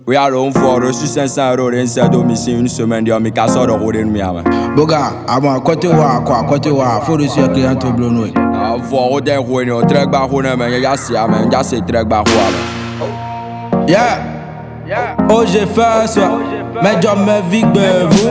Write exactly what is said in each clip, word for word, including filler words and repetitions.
Oui, alors on voit reçu cinq cents euros d'un domicile une semaine, mais qu'à sort de rouler nous. Boga, ah bon, côté wa, quoi, côté wa, faut reçu un client tout blonde. Ah, faut des rouler, on traque bas rouler, mais y'a si, mais y'a c'est traque bas rouler. Yeah, oh j'ai fait ça, mais job me vig bevu.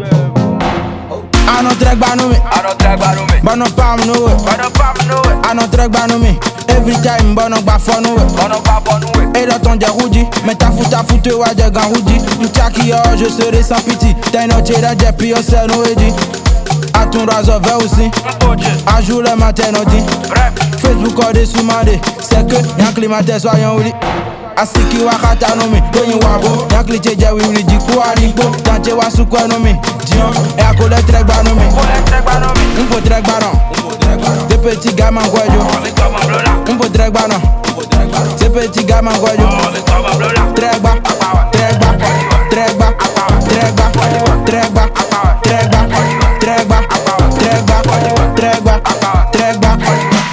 I don't track by no me, I don't track by no me, but no palm no way, but no palm no way. I don't track by no me, every time but no bad for no way, but no bad for no way. Et là ton déroudi, mais ta fout ta fout ouais de ganroudi. M'taki oh je serai sans pitié, t'as une autre là j'ai pris au sein no edi. A ton raso vers aussi, un jour le matin on dit, Facebook a des sous-mandés, c'est que y'a climaté soyons ouli. Asiki wakata no me, doyin wabo, y'a cliché j'ai oui oui dit quoi lipo, tanché wa sou quoi no me, dion, et à coller trek ba no me, on faut trek ba non, des petits gamins guayo, on faut trek ba non, des petits gamins guayo, trek ba, trek ba, trek ba, trek ba, trek ba, trek ba, trek ba, trek ba, trek ba, trek ba.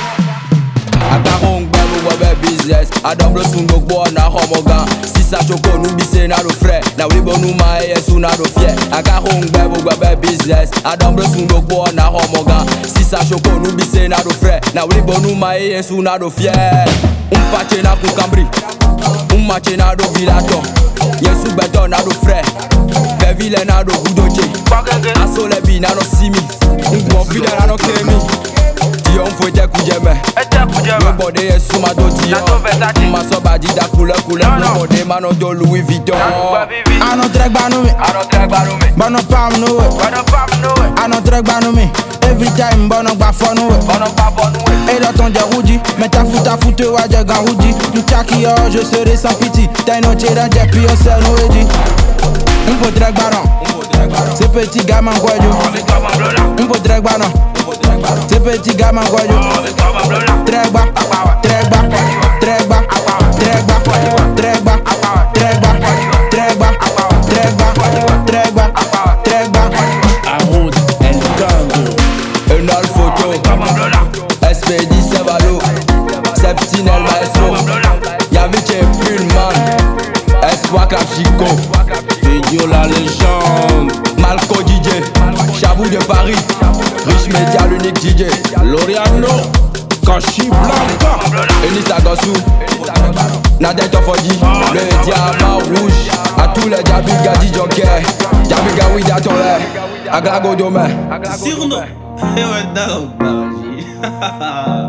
Akarong bebo webe business, adamble sundo bo na homoga. Si sa choko nu bise na do frère, na wibo nu ma yesu na do fier. Akarong bebo webe business, adamble sundo bo na homoga. Si sa choko nu bise na do frère, na wibo nu ma yesu na do fier. Um pache na kukambri, um mache na do vilato. Yesu beto na do frère, bevile na do gudoche. Asole bi na no simi, um bon fide na no kemi. Ti on faut te kujeme. Nobody is suma do ti on. Ma so badi da couleur couleur. Nobody man on do Louis Vuitton. I don't track by no me, I don't track by no me, but no palm no way, but no palm no way. I don't track by no me, every time but no bad for no way. But no bad for no way. Et là ton déroudi, mais ta fout ta fout ouais de ganroudi. M'taki oh je serai sans pitié, t'as une autre là j'ai pris au sein no edi. On faut track by non, ces petits gamins guayo, on faut track by non. Ces petits gamins guayo, trek ba, trek ba, trek ba, trek ba, trek ba, trek ba, trek ba, trek ba, trek ba, trek ba. Arround El Gango. Un al photo, S P D Sevalo, Septinel Maestro, Yavike Pullman, Espoir Chico, Video la légende. Malco D J, Chabou de Paris, Rich Media l'unique D J, Loriano. Kashi Blanca. Enisa Gossou, Nadette Ofodi, le diamant rouge, à tous les Jabiga D Joker, Jabiga Wida Tolé, Agago Dome. Surnom. Eh ouais, non, bah, j'ai-